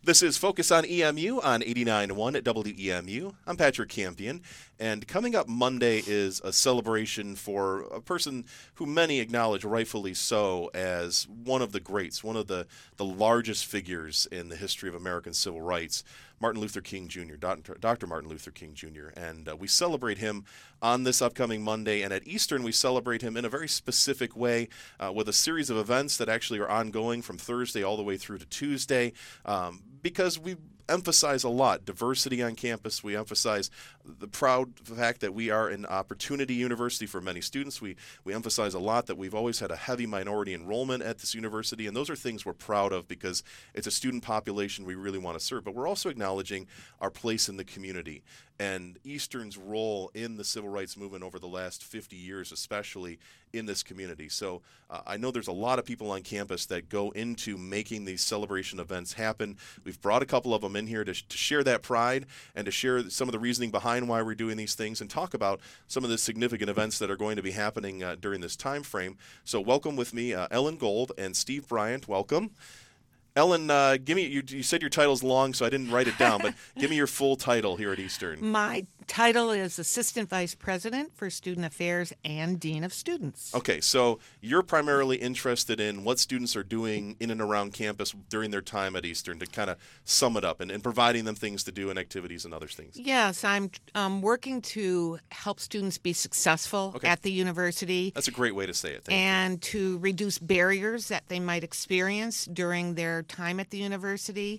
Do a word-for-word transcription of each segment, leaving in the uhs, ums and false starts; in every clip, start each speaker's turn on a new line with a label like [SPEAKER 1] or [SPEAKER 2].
[SPEAKER 1] This is Focus on E M U on eighty-nine point one at W E M U. I'm Patrick Campion, and coming up Monday is a celebration for a person who many acknowledge, rightfully so, as one of the greats, one of the, the largest figures in the history of American civil rights, Martin Luther King Junior, Doctor Martin Luther King Junior And uh, we celebrate him on this upcoming Monday, and at Eastern we celebrate him in a very specific way uh, with a series of events that actually are ongoing from Thursday all the way through to Tuesday, um, because we emphasize a lot diversity on campus. We emphasize the proud fact that we are an opportunity university for many students. We we emphasize a lot that we've always had a heavy minority enrollment at this university, and those are things we're proud of because it's a student population we really want to serve. But we're also acknowledging our place in the community and Eastern's role in the civil rights movement over the last fifty years, especially in this community. So uh, I know there's a lot of people on campus that go into making these celebration events happen. We've brought a couple of them in here to, to share that pride and to share some of the reasoning behind why we're doing these things and talk about some of the significant events that are going to be happening uh, during this time frame. So welcome with me, uh, Ellen Gold and Steve Bryant. Welcome. Ellen, uh, give me. You, you said your title's long, so I didn't write it down. But give me your full title here at Eastern.
[SPEAKER 2] My title is Assistant Vice President for Student Affairs and Dean of Students.
[SPEAKER 1] Okay, so you're primarily interested in what students are doing in and around campus during their time at Eastern, to kind of sum it up, and, and providing them things to do and activities and other things.
[SPEAKER 2] Yes, I'm um, working to help students be successful
[SPEAKER 1] Okay.
[SPEAKER 2] at the university.
[SPEAKER 1] That's a great way to say it. Thank
[SPEAKER 2] and to reduce barriers that they might experience during their time at the university.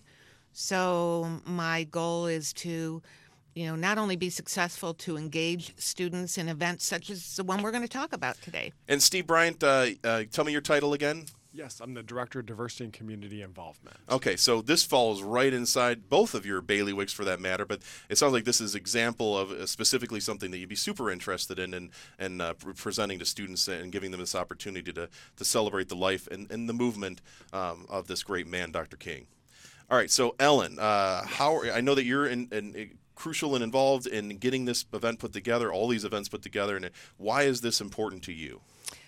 [SPEAKER 2] So my goal is to, you know, not only be successful, to engage students in events such as the one we're going to talk about today.
[SPEAKER 1] you. And Steve Bryant, uh, uh, tell me your title again.
[SPEAKER 3] Yes, I'm the Director of Diversity and Community Involvement.
[SPEAKER 1] Okay, so this falls right inside both of your bailiwicks for that matter, but it sounds like this is example of uh, specifically something that you'd be super interested in and, and uh, pre- presenting to students and giving them this opportunity to, to celebrate the life and, and the movement um, of this great man, Doctor King. All right, so Ellen, uh, how I know that you're in, in, crucial and involved in getting this event put together, all these events put together, and why is this important to you?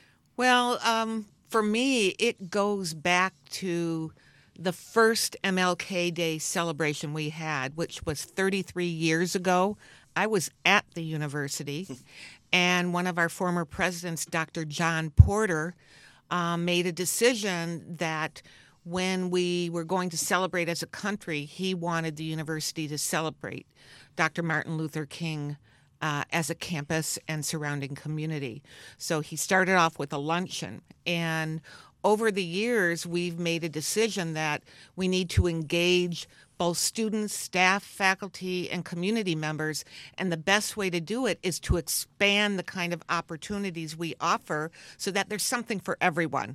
[SPEAKER 2] Well, um, for me, it goes back to the first M L K Day celebration we had, which was thirty-three years ago. I was at the university, and one of our former presidents, Doctor John Porter, um, made a decision that when we were going to celebrate as a country, he wanted the university to celebrate Doctor Martin Luther King Uh, as a campus and surrounding community. So he started off with a luncheon, and over the years we've made a decision that we need to engage both students, staff, faculty, and community members, and the best way to do it is to expand the kind of opportunities we offer so that there's something for everyone.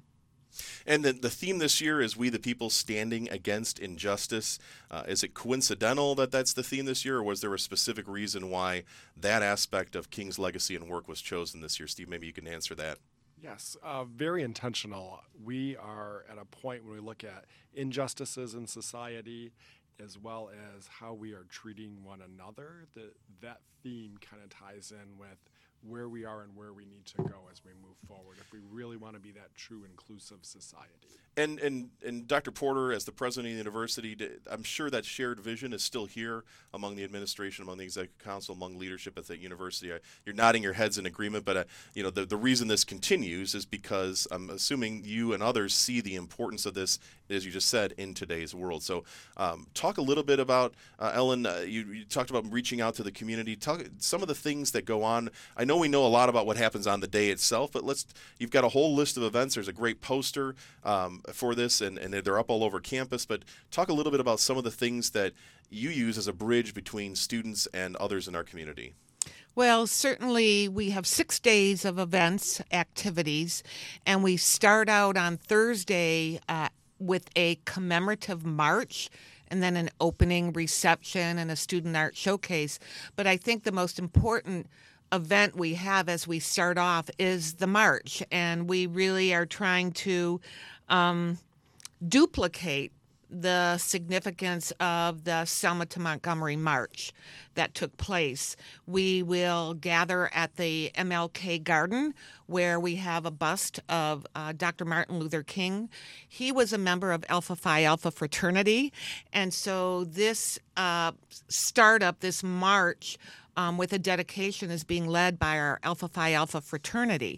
[SPEAKER 1] And the, the theme this year is We the People Standing Against Injustice. Uh, is it coincidental that that's the theme this year, or was there a specific reason why that aspect of King's legacy and work was chosen this year? Steve, maybe you can answer that.
[SPEAKER 3] Yes, uh, very intentional. We are at a point when we look at injustices in society as well as how we are treating one another. That that theme kind of ties in with where we are and where we need to go as we move forward if we really want to be that true inclusive society.
[SPEAKER 1] And and and Doctor Porter, as the president of the university, I'm sure that shared vision is still here among the administration, among the executive council, among leadership at the university. You're nodding your heads in agreement, but uh, you know the the reason this continues is because I'm assuming you and others see the importance of this, as you just said, in today's world. So um, talk a little bit about uh, Ellen. Uh, you, you talked about reaching out to the community. Talk some of the things that go on. I know we know a lot about what happens on the day itself, but let's. You've got a whole list of events. There's a great poster Um, for this, and, and they're up all over campus, but talk a little bit about some of the things that you use as a bridge between students and others in our community.
[SPEAKER 2] Well, certainly we have six days of events, activities, and we start out on Thursday uh, with a commemorative march and then an opening reception and a student art showcase. But I think the most important event we have as we start off is the march, and we really are trying to um, duplicate the significance of the Selma to Montgomery March that took place. We will gather at the M L K Garden, where we have a bust of uh, Doctor Martin Luther King. He was a member of Alpha Phi Alpha fraternity, and so this uh, startup, this march um, with a dedication, is being led by our Alpha Phi Alpha fraternity.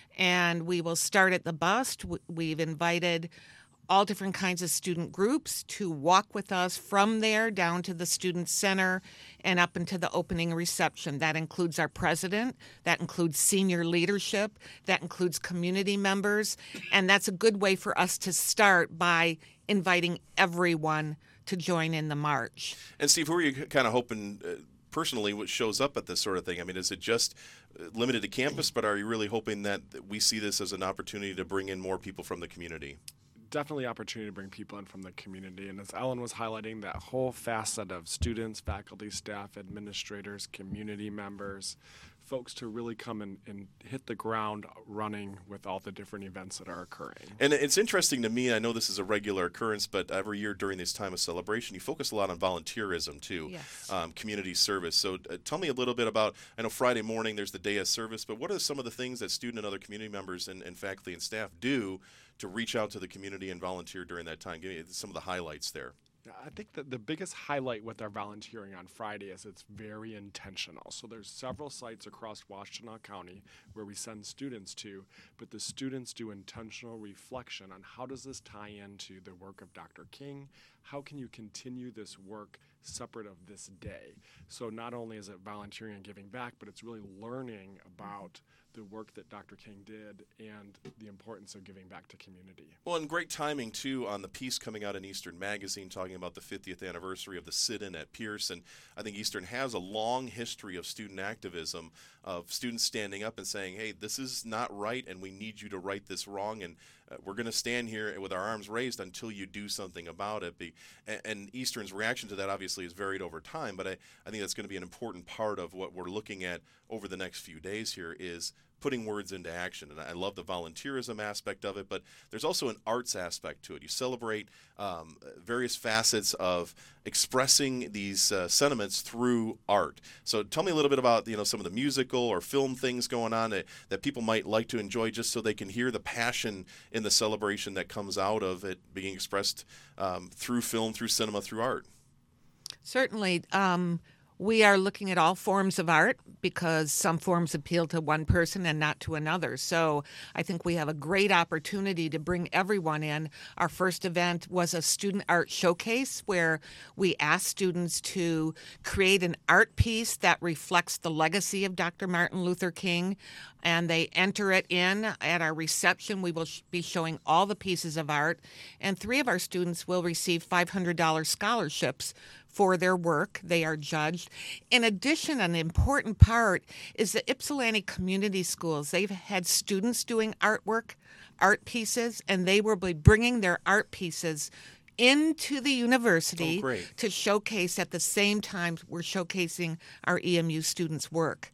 [SPEAKER 2] And we will start at the bust. We've invited all different kinds of student groups to walk with us from there down to the student center and up into the opening reception. That includes our president, that includes senior leadership, that includes community members, and that's a good way for us to start by inviting everyone to join in the march.
[SPEAKER 1] And Steve, who are you kind of hoping uh, personally what shows up at this sort of thing? I mean, is it just limited to campus, but are you really hoping that we see this as an opportunity to bring in more people from the community?
[SPEAKER 3] Definitely opportunity to bring people in from the community. And as Ellen was highlighting, that whole facet of students, faculty, staff, administrators, community members, folks to really come and, and hit the ground running with all the different events that are occurring.
[SPEAKER 1] And it's interesting to me, I know this is a regular occurrence, but every year during this time of celebration, you focus a lot on volunteerism too,
[SPEAKER 2] Yes.
[SPEAKER 1] um, community service. So uh, tell me a little bit about, I know Friday morning there's the day of service, but what are some of the things that student and other community members and, and faculty and staff do to reach out to the community and volunteer during that time? Give me some of the highlights there.
[SPEAKER 3] Yeah, I think that the biggest highlight with our volunteering on Friday is it's very intentional. So there's several sites across Washtenaw County where we send students to, but the students do intentional reflection on how does this tie into the work of Doctor King? How can you continue this work separate of this day? So not only is it volunteering and giving back, but it's really learning about the work that Doctor King did and the importance of giving back to community.
[SPEAKER 1] Well, and great timing, too, on the piece coming out in Eastern Magazine talking about the fiftieth anniversary of the sit-in at Pierce. And I think Eastern has a long history of student activism, of students standing up and saying, hey, this is not right, and we need you to right this wrong, and uh, we're going to stand here with our arms raised until you do something about it. Be, and, and Eastern's reaction to that obviously has varied over time, but I, I think that's going to be an important part of what we're looking at over the next few days here is putting words into action. And I love the volunteerism aspect of it, but there's also an arts aspect to it. You celebrate um, various facets of expressing these uh, sentiments through art. So tell me a little bit about, you know, some of the musical or film things going on that, that people might like to enjoy just so they can hear the passion in the celebration that comes out of it being expressed um, through film, through cinema, through art.
[SPEAKER 2] Certainly. Um, we are looking at all forms of art because some forms appeal to one person and not to another. So I think we have a great opportunity to bring everyone in. Our first event was a student art showcase where we asked students to create an art piece that reflects the legacy of Doctor Martin Luther King, and they enter it in. At our reception, we will sh- be showing all the pieces of art, and three of our students will receive five hundred dollars scholarships for their work. They are judged. In addition, an important part is the Ypsilanti Community Schools. They've had students doing artwork, art pieces, and they will be bringing their art pieces into the university
[SPEAKER 1] Oh, great.
[SPEAKER 2] to showcase at the same time we're showcasing our E M U students' work.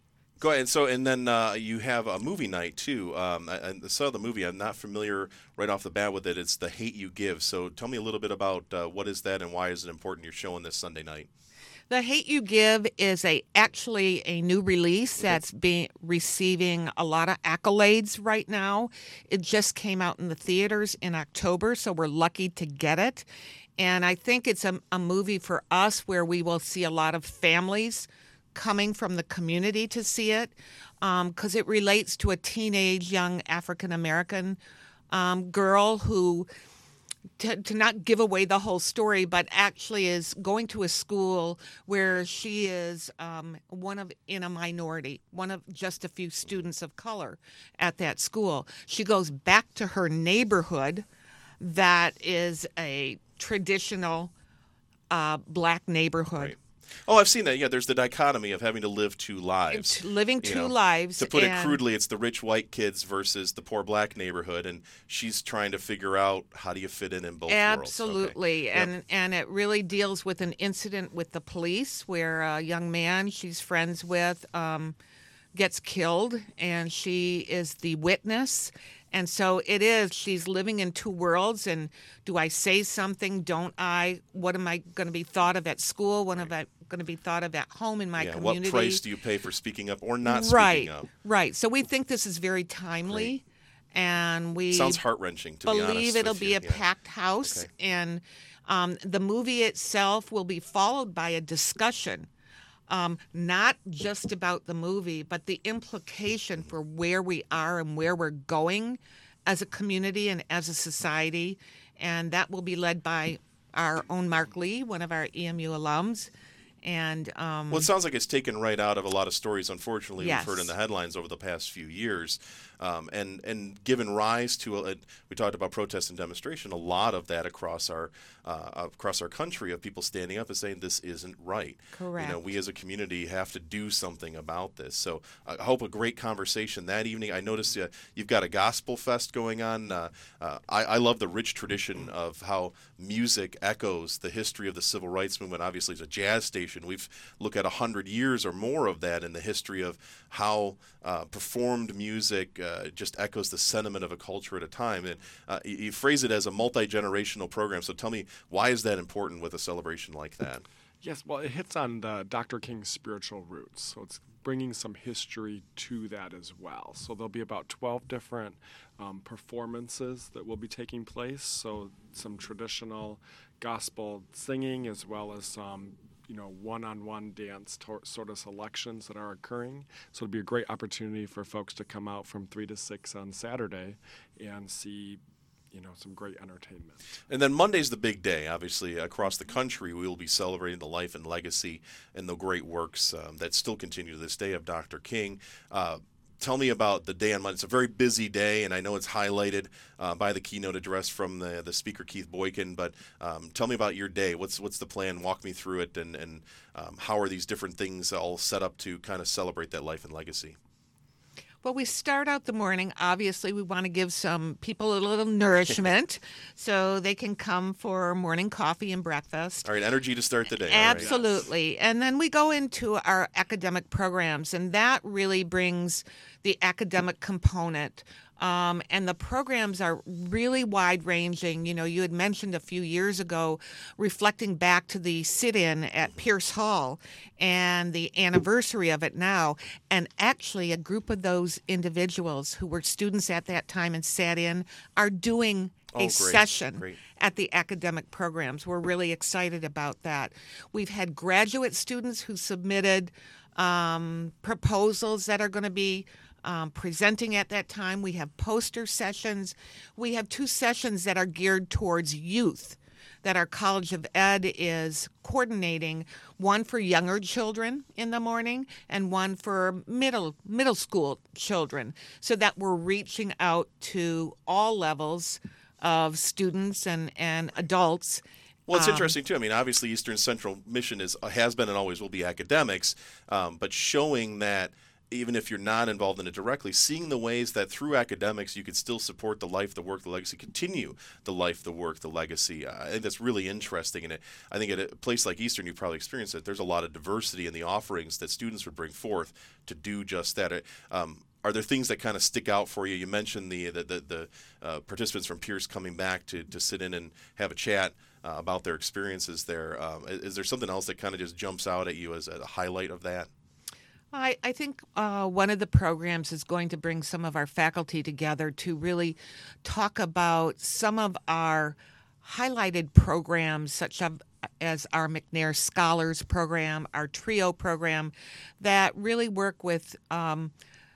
[SPEAKER 1] Go ahead. So, and then uh, you have a movie night too. Um, I, I saw the movie. I'm not familiar right off the bat with it. It's The Hate U Give. So, tell me a little bit about uh, what is that and why is it important you're showing this Sunday night?
[SPEAKER 2] The Hate U Give is a actually a new release that's being receiving a lot of accolades right now. It just came out in the theaters in October, so we're lucky to get it. And I think it's a, a movie for us where we will see a lot of families coming from the community to see it because um, it relates to a teenage young African-American um, girl who, to, to not give away the whole story, but actually is going to a school where she is um, one of in a minority, one of just a few students of color at that school. She goes back to her neighborhood that is a traditional uh, black neighborhood.
[SPEAKER 1] Right. Oh, I've seen that. Yeah, there's the dichotomy of having to live two lives.
[SPEAKER 2] It's living
[SPEAKER 1] you
[SPEAKER 2] two
[SPEAKER 1] know.
[SPEAKER 2] lives.
[SPEAKER 1] To put it
[SPEAKER 2] and-
[SPEAKER 1] crudely, it's the rich white kids versus the poor black neighborhood, and she's trying to figure out how do you fit in in both
[SPEAKER 2] Absolutely.
[SPEAKER 1] worlds. Okay.
[SPEAKER 2] And
[SPEAKER 1] Yep.
[SPEAKER 2] and it really deals with an incident with the police where a young man she's friends with um, gets killed, and she is the witness. And so it is, she's living in two worlds. And do I say something? Don't I? What am I going to be thought of at school? What am I going to be thought of at home in my
[SPEAKER 1] yeah,
[SPEAKER 2] community?
[SPEAKER 1] what price do you pay for speaking up or not
[SPEAKER 2] right,
[SPEAKER 1] speaking up?
[SPEAKER 2] Right. So we think this is very timely. Great. And we
[SPEAKER 1] Sounds heart-wrenching, to be honest.
[SPEAKER 2] believe it'll
[SPEAKER 1] with
[SPEAKER 2] be
[SPEAKER 1] you.
[SPEAKER 2] a
[SPEAKER 1] yeah.
[SPEAKER 2] packed house.
[SPEAKER 1] Okay.
[SPEAKER 2] And um, the movie itself will be followed by a discussion. Um, not just about the movie, but the implication for where we are and where we're going as a community and as a society. And that will be led by our own Mark Lee, one of our E M U alums. And um,
[SPEAKER 1] well, it sounds like it's taken right out of a lot of stories, unfortunately,
[SPEAKER 2] yes.
[SPEAKER 1] we've heard in the headlines over the past few years. Um, and, and given rise to, a, we talked about protest and demonstration, a lot of that across our uh, across our country of people standing up and saying this isn't right.
[SPEAKER 2] Correct.
[SPEAKER 1] You know, we as a community have to do something about this. So I hope a great conversation that evening. I noticed uh, you've got a gospel fest going on. Uh, uh, I, I love the rich tradition of how music echoes the history of the civil rights movement. Obviously, it's a jazz station. We've looked at a hundred years or more of that in the history of how uh, performed music uh, just echoes the sentiment of a culture at a time. And uh, you, you phrase it as a multi-generational program. So tell me, why is that important with a celebration like that?
[SPEAKER 3] Yes, well, it hits on the Doctor King's spiritual roots. So it's bringing some history to that as well. So there'll be about twelve different um, performances that will be taking place. So some traditional gospel singing as well as some you know, one-on-one dance to- sort of selections that are occurring. So it'll be a great opportunity for folks to come out from three to six on Saturday and see, you know, some great entertainment.
[SPEAKER 1] And then Monday's the big day. Obviously, across the country, we will be celebrating the life and legacy and the great works um, that still continue to this day of Doctor King. Uh, Tell me about the day on Monday. It's a very busy day, and I know it's highlighted uh, by the keynote address from the, the speaker, Keith Boykin. But um, tell me about your day. What's what's the plan? Walk me through it, and, and um, how are these different things all set up to kind of celebrate that life and legacy?
[SPEAKER 2] Well, we start out the morning. Obviously, we want to give some people a little nourishment so they can come for morning coffee and breakfast.
[SPEAKER 1] All right, energy to start the day.
[SPEAKER 2] Absolutely. Right. And then we go into our academic programs, and that really brings the academic component. Um, and the programs are really wide-ranging. You know, you had mentioned a few years ago, reflecting back to the sit-in at Pierce Hall and the anniversary of it now. And actually, a group of those individuals who were students at that time and sat in are doing
[SPEAKER 1] Oh,
[SPEAKER 2] a
[SPEAKER 1] great,
[SPEAKER 2] session
[SPEAKER 1] great.
[SPEAKER 2] at the academic programs. We're really excited about that. We've had graduate students who submitted um, proposals that are going to be Um, presenting at that time. We have poster sessions. We have two sessions that are geared towards youth that our College of Ed is coordinating, one for younger children in the morning and one for middle middle school children, so that we're reaching out to all levels of students and, and adults.
[SPEAKER 1] Well, it's
[SPEAKER 2] Um,
[SPEAKER 1] interesting, too. I mean, obviously, Eastern Central mission is has been and always will be academics, um, but showing that even if you're not involved in it directly, seeing the ways that through academics you could still support the life, the work, the legacy, continue the life, the work, the legacy. Uh, I think that's really interesting. And it, I think at a place like Eastern, you've probably experienced it. There's a lot of diversity in the offerings that students would bring forth to do just that. Um, Are there things that kind of stick out for you? You mentioned the the, the, the uh, participants from Pierce coming back to, to sit in and have a chat uh, about their experiences there. Um, is, is there something else that kind of just jumps out at you as a highlight of that?
[SPEAKER 2] I, I think uh, one of the programs is going to bring some of our faculty together to really talk about some of our highlighted programs, such as our McNair Scholars Program, our TRIO program, that really work with um,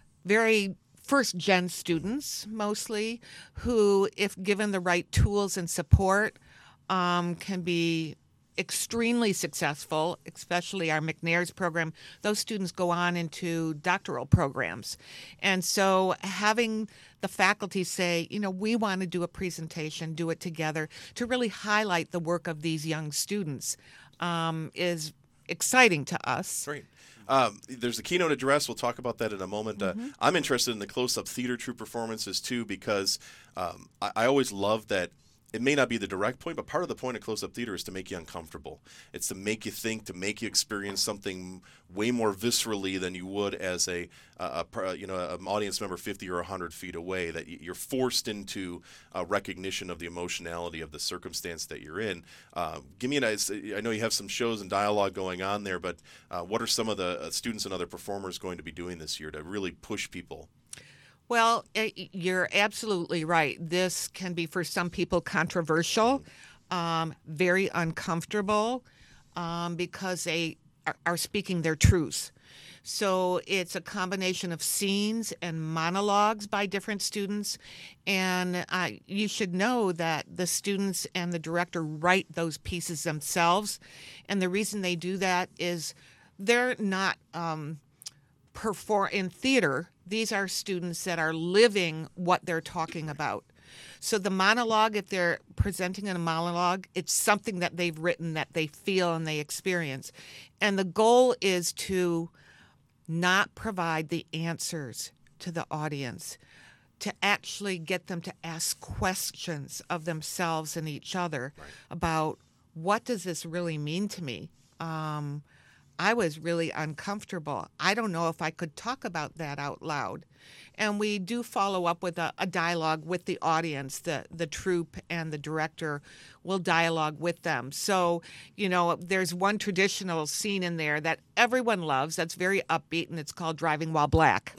[SPEAKER 2] very first-gen students, mostly, who, if given the right tools and support, um, can be extremely successful, especially our McNair's program. Those students go on into doctoral programs. And so having the faculty say, you know, we want to do a presentation, do it together, to really highlight the work of these young students um, is exciting to us.
[SPEAKER 1] Great. Um, there's a keynote address. We'll talk about that in a moment. Mm-hmm. Uh, I'm interested in the close-up theater troupe performances, too, because um, I, I always love that it may not be the direct point, but part of the point of close-up theater is to make you uncomfortable. It's to make you think, to make you experience something way more viscerally than you would as a, a, a you know an audience member fifty or one hundred feet away. That you're forced into a recognition of the emotionality of the circumstance that you're in. Uh, give me an I know you have some shows and dialogue going on there, but uh, what are some of the uh, students and other performers going to be doing this year to really push people?
[SPEAKER 2] Well, eh, you're absolutely right. This can be, for some people, controversial, um, very uncomfortable, um, because they are, are speaking their truths. So it's a combination of scenes and monologues by different students. And uh, you should know that the students and the director write those pieces themselves. And the reason they do that is they're not um, perform in theater. These are students that are living what they're talking about. So the monologue, if they're presenting in a monologue, it's something that they've written that they feel and they experience. And the goal is to not provide the answers to the audience, to actually get them to ask questions of themselves and each other
[SPEAKER 1] Right.
[SPEAKER 2] about, what does this really mean to me? Um, I was really uncomfortable. I don't know if I could talk about that out loud. And we do follow up with a, a dialogue with the audience. The, the troupe and the director will dialogue with them. So, you know, there's one traditional scene in there that everyone loves that's very upbeat, and it's called Driving While Black.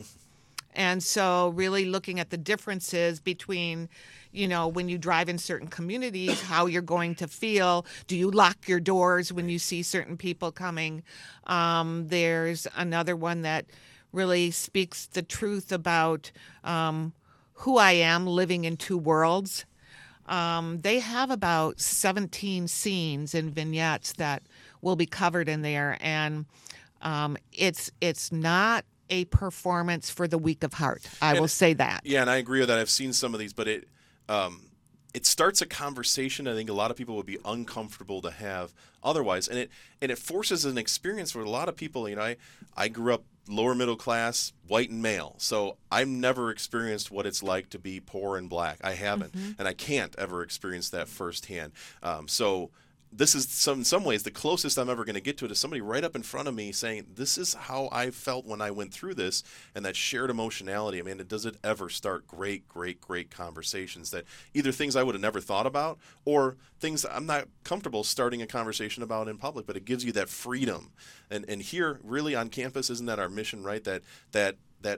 [SPEAKER 2] And so really looking at the differences between, you know, when you drive in certain communities, how you're going to feel. Do you lock your doors when you see certain people coming? Um, there's another one that really speaks the truth about um, who I am living in two worlds. Um, they have about seventeen scenes and vignettes that will be covered in there. And um, it's it's not a performance for the weak of heart. I
[SPEAKER 1] And-
[SPEAKER 2] will say that.
[SPEAKER 1] Yeah, and I agree with that. I've seen some of these, but it um, it starts a conversation I think a lot of people would be uncomfortable to have otherwise, and it and it forces an experience for a lot of people. You know, I I grew up lower middle class, white and male, so I've never experienced what it's like to be poor and black. I haven't, and I can't ever experience that firsthand. Um, so. This is some in some ways the closest I'm ever going to get to it is somebody right up in front of me saying, this is how I felt when I went through this, and that shared emotionality. I mean, it does it ever start great, great, great conversations that either things I would have never thought about or things I'm not comfortable starting a conversation about in public, but it gives you that freedom. And and here, really on campus, isn't that our mission, right? That that that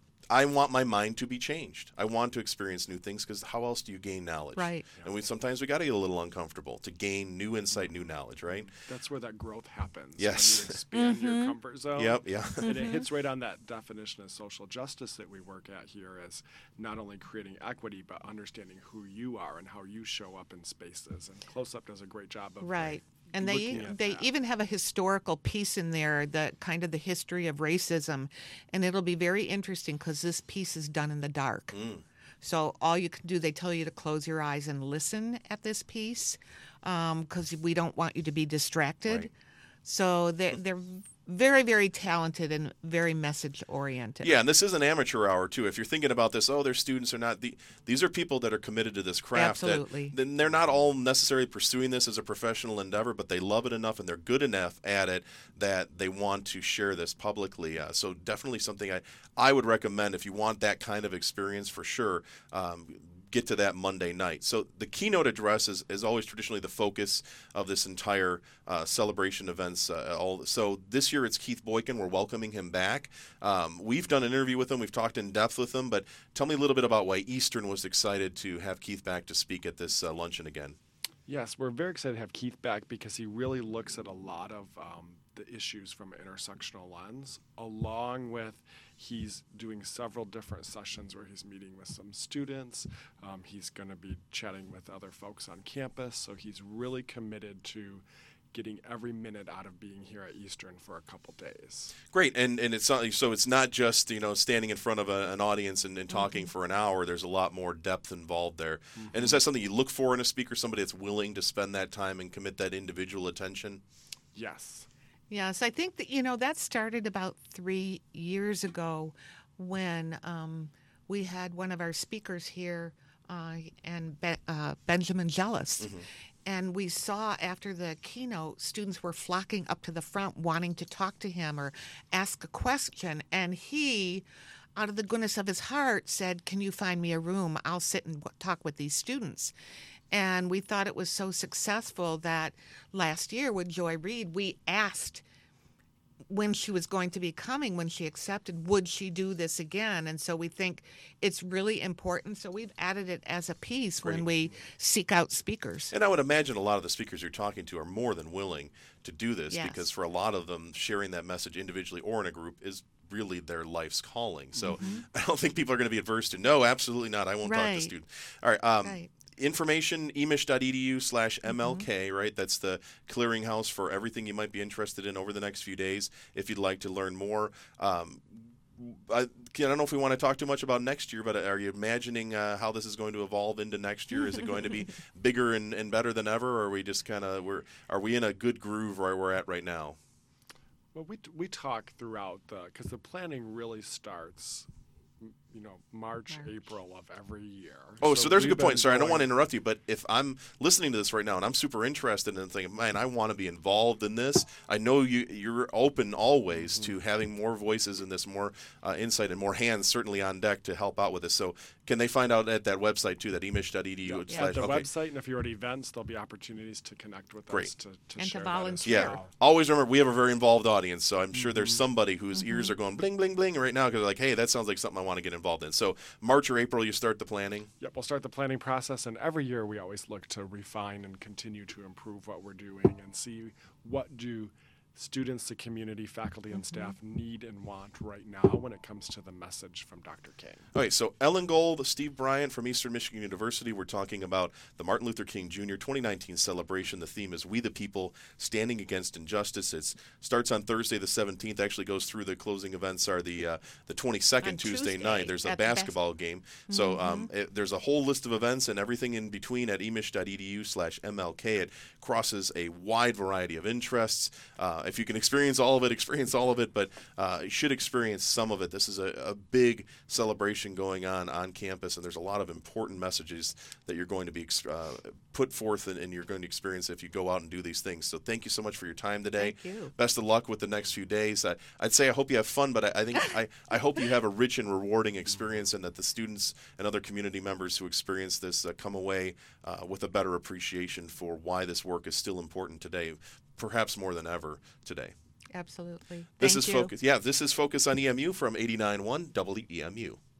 [SPEAKER 1] I want my mind to be changed. I want to experience new things because how else do you gain knowledge?
[SPEAKER 2] Right.
[SPEAKER 1] And we sometimes we got to get a little uncomfortable to gain new insight, new knowledge, right?
[SPEAKER 3] That's where that growth happens.
[SPEAKER 1] Yes.
[SPEAKER 3] When you expand your comfort zone.
[SPEAKER 1] Yep, yeah.
[SPEAKER 3] And it hits right on that definition of social justice that we work at here as not only creating equity, but understanding who you are and how you show up in spaces. And Close Up does a great job of
[SPEAKER 2] Right. And they
[SPEAKER 3] looking at
[SPEAKER 2] they
[SPEAKER 3] that.
[SPEAKER 2] even have a historical piece in there, the kind of the history of racism, and it'll be very interesting because this piece is done in the dark.
[SPEAKER 1] Mm.
[SPEAKER 2] So all you can do, they tell you to close your eyes and listen at this piece because we don't want you to be distracted.
[SPEAKER 1] Right.
[SPEAKER 2] So they're, they're very, very talented and very message oriented.
[SPEAKER 1] Yeah, and this is an amateur hour too. If you're thinking about this, oh, their students are not the. These are people that are committed to this craft.
[SPEAKER 2] Absolutely.
[SPEAKER 1] That, then they're not all necessarily pursuing this as a professional endeavor, but they love it enough and they're good enough at it that they want to share this publicly. Uh, so definitely something I I would recommend if you want that kind of experience for sure. Um, get to that Monday night. So the keynote address is, is always traditionally the focus of this entire uh, celebration events. Uh, all so this year it's Keith Boykin. We're welcoming him back. Um, we've done an interview with him. We've talked in depth with him. But tell me a little bit about why Eastern was excited to have Keith back to speak at this uh, luncheon again.
[SPEAKER 3] Yes, we're very excited to have Keith back because he really looks at a lot of um, the issues from an intersectional lens, along with he's doing several different sessions where he's meeting with some students. Um, he's going to be chatting with other folks on campus, so he's really committed to getting every minute out of being here at Eastern for a couple days.
[SPEAKER 1] Great, and and it's not, so it's not just you know standing in front of a, an audience and, and talking
[SPEAKER 2] Mm-hmm.
[SPEAKER 1] for an hour. There's a lot more depth involved there.
[SPEAKER 3] Mm-hmm.
[SPEAKER 1] And is that something you look for in a speaker? Somebody that's willing to spend that time and commit that individual attention?
[SPEAKER 3] Yes.
[SPEAKER 2] Yes, I think that, you know, that started about three years ago when um, we had one of our speakers here, uh, and Be- uh, Benjamin Jealous. And we saw after the keynote, students were flocking up to the front wanting to talk to him or ask a question. And he, out of the goodness of his heart, said, "Can you find me a room? I'll sit and w- talk with these students." And we thought it was so successful that last year with Joy Reid, we asked when she was going to be coming, when she accepted, would she do this again? And so we think it's really important. So we've added it as a piece
[SPEAKER 1] Great.
[SPEAKER 2] when we seek out speakers.
[SPEAKER 1] And I would imagine a lot of the speakers you're talking to are more than willing to do this
[SPEAKER 2] Yes.
[SPEAKER 1] because for a lot of them, sharing that message individually or in a group is really their life's calling. So I don't think people are going to be adverse to, no, absolutely not. I won't talk
[SPEAKER 2] Right.
[SPEAKER 1] to students. All right. Um,
[SPEAKER 2] Right.
[SPEAKER 1] Information, emish.edu slash MLK, right? That's the clearinghouse for everything you might be interested in over the next few days if you'd like to learn more. Um, I, I don't know if we want to talk too much about next year, but are you imagining uh, how this is going to evolve into next year? Is it going to be bigger and, and better than ever, or are we just kind of we're are we in a good groove where we're at right now?
[SPEAKER 3] Well, we we talk throughout the because the planning really starts, m- you know, March,
[SPEAKER 2] March.
[SPEAKER 3] April of every year.
[SPEAKER 1] Oh, so, there's a
[SPEAKER 3] we've
[SPEAKER 1] good point.
[SPEAKER 3] been
[SPEAKER 1] Sorry, I don't
[SPEAKER 3] going-
[SPEAKER 1] want to interrupt you, but if I'm listening to this right now and I'm super interested and thinking, man, I want to be involved in this, I know you, you're open always
[SPEAKER 3] Mm-hmm.
[SPEAKER 1] to having more voices in this, more uh, insight, and more hands certainly on deck to help out with this. So can they find out at that website too, that emish.edu
[SPEAKER 3] Yeah,
[SPEAKER 1] slash
[SPEAKER 3] at the
[SPEAKER 1] okay.
[SPEAKER 3] website, and if you're at events, there'll be opportunities to connect with
[SPEAKER 1] Great.
[SPEAKER 3] us to, to
[SPEAKER 2] And to
[SPEAKER 3] share that as
[SPEAKER 2] volunteer.
[SPEAKER 1] Yeah.
[SPEAKER 3] well.
[SPEAKER 1] Always remember, we have a very involved audience, so I'm sure there's
[SPEAKER 3] Mm-hmm.
[SPEAKER 1] somebody whose ears are going bling, bling, bling right now because they're like, hey, that sounds like something I want to get involved in. So March or April, you start the planning.
[SPEAKER 3] Yep, we'll start the planning process, and every year we always look to refine and continue to improve what we're doing and see what do students, the community, faculty, and staff need and want right now when it comes to the message from Doctor King.
[SPEAKER 1] Okay, so Ellen Gold, Steve Bryant from Eastern Michigan University. We're talking about the Martin Luther King Junior twenty nineteen celebration. The theme is We the People, Standing Against Injustice. It starts on Thursday the seventeenth, actually goes through the closing events are the uh, the twenty-second,
[SPEAKER 2] On
[SPEAKER 1] Tuesday,
[SPEAKER 2] Tuesday
[SPEAKER 1] night. There's a
[SPEAKER 2] at the bas-
[SPEAKER 1] basketball game. So um, it, there's a whole list of events and everything in between at emish.edu slash MLK. It crosses a wide variety of interests. Uh, if you can experience all of it, experience all of it, but uh, you should experience some of it. This is a, a big celebration going on on campus, and there's a lot of important messages that you're going to be ex- uh, put forth and, and you're going to experience if you go out and do these things. So thank you so much for your time today.
[SPEAKER 2] Thank you.
[SPEAKER 1] Best of luck with the next few days. I, I'd say I hope you have fun, but I, I think I, I hope you have a rich and rewarding experience, and that the students and other community members who experience this uh, come away uh, with a better appreciation for why this work is still important today, perhaps more than ever today.
[SPEAKER 2] Absolutely.
[SPEAKER 1] This
[SPEAKER 2] Thank
[SPEAKER 1] is
[SPEAKER 2] you.
[SPEAKER 1] Focus. Yeah, this is Focus on E M U from eighty-nine point one W E M U.